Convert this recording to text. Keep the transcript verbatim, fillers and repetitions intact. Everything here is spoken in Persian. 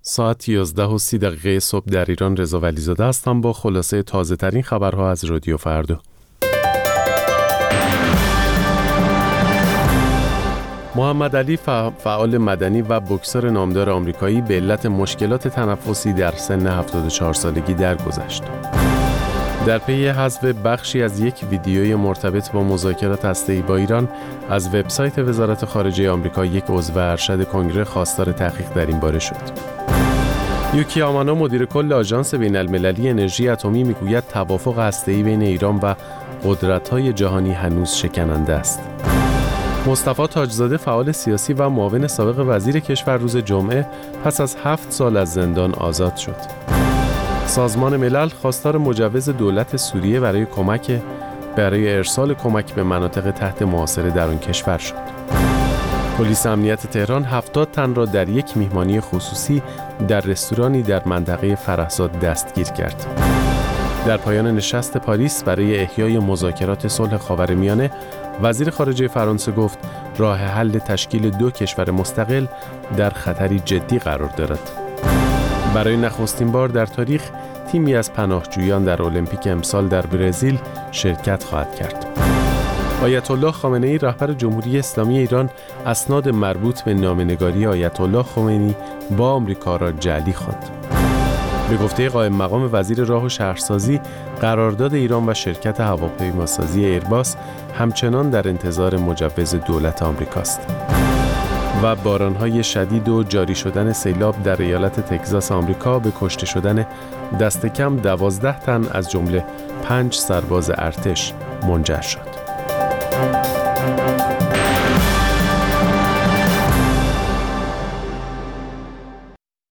ساعت یازده و سی دقیقه صبح در ایران. رضا ولیزاده هستم با خلاصه تازه ترین خبرها از رادیو فردا. محمد علی فعال مدنی و بوکسور نامدار آمریکایی به علت مشکلات تنفسی در سن هفتاد و چهار سالگی درگذشت. در پی حذف بخشی از یک ویدیوی مرتبط با مذاکرات هسته‌ای با ایران از وبسایت وزارت خارجه آمریکا، یک عضو ارشد کنگره خواستار تحقیق در این باره شد. یوکی آمانو، مدیر کل آژانس بین‌المللی انرژی اتمی، میگوید توافق هسته‌ای بین ایران و قدرت‌های جهانی هنوز شکننده است. مصطفی تاجزاده، فعال سیاسی و معاون سابق وزیر کشور، روز جمعه پس از هفت سال از زندان آزاد شد. سازمان ملل خواستار مجوز دولت سوریه برای کمک برای ارسال کمک به مناطق تحت محاصره در آن کشور شد. پلیس امنیت تهران هفتاد تن را در یک میهمانی خصوصی در رستورانی در منطقه فرهزاد دستگیر کرد. در پایان نشست پاریس برای احیای مذاکرات صلح خاورمیانه، وزیر خارجه فرانسه گفت راه حل تشکیل دو کشور مستقل در خطری جدی قرار دارد. برای نخستین بار در تاریخ تیمی از پناهجویان در المپیک امسال در برزیل شرکت خواهد کرد. آیت الله خامنه‌ای، رهبر جمهوری اسلامی ایران، اسناد مربوط به نامه‌نگاری آیت الله خمینی با آمریکا را جعلی خواند. به گفته قائم مقام وزیر راه و شهرسازی، قرارداد ایران و شرکت هواپیماسازی ایرباس همچنان در انتظار مجوز دولت آمریکاست. و باران‌های شدید و جاری شدن سیلاب در ایالت تگزاس آمریکا به کشته شدن دست کم دوازده تن از جمله پنج سرباز ارتش منجر شد.